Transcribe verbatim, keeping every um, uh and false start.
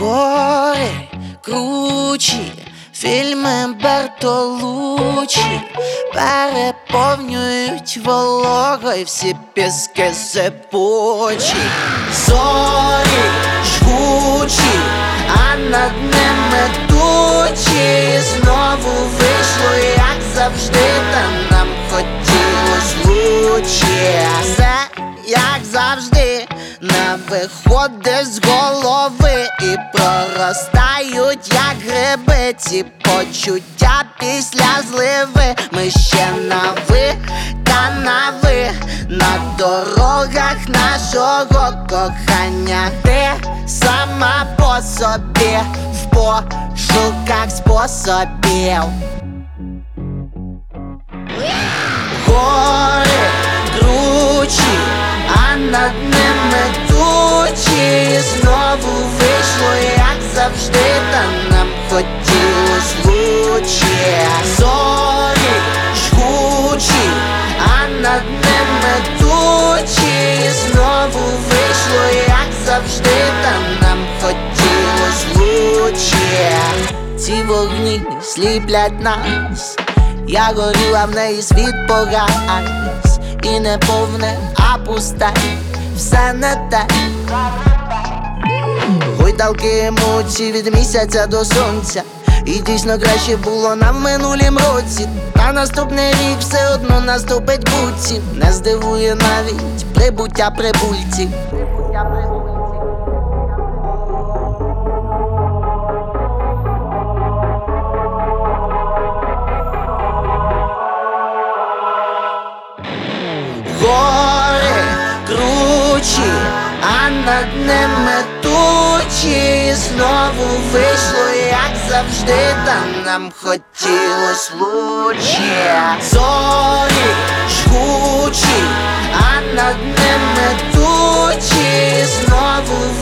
Гори кручі, фільми Бертолуччі переповнюють вологою всі піски сипучі. Зорі жгучі, а над ними тучі. Знову вийшло, як завжди, та нам хотілось лучше. Все, як завжди, не виходить з голови і проростають, як гриби, ці почуття після зливи. Ми ще на ви, та на ви, на дорогах нашого кохання. Ти сама по собі, в пошуках способів. Гори кручі, а над ними тучі. Знову вийшло, як завжди, та нам хотілось лучше. Зорі жгучі, а над ними тучі. Знову вийшло, як завжди, та нам хотілось лучше. Ці вогні сліплять нас, я горю, а в неї світ погас. І не повне, а пусте, все не те. Гойдалки емоцій від місяця до сонця. І дійсно краще було нам в минулім році. Та наступний рік все одно наступить буці. Не здивує навіть прибуття прибульців. Гори кручі, а над ними тучі. Знову вийшло, як завжди, та нам хотілось лучше. Зорі жгучі, а над ними тучі. Знову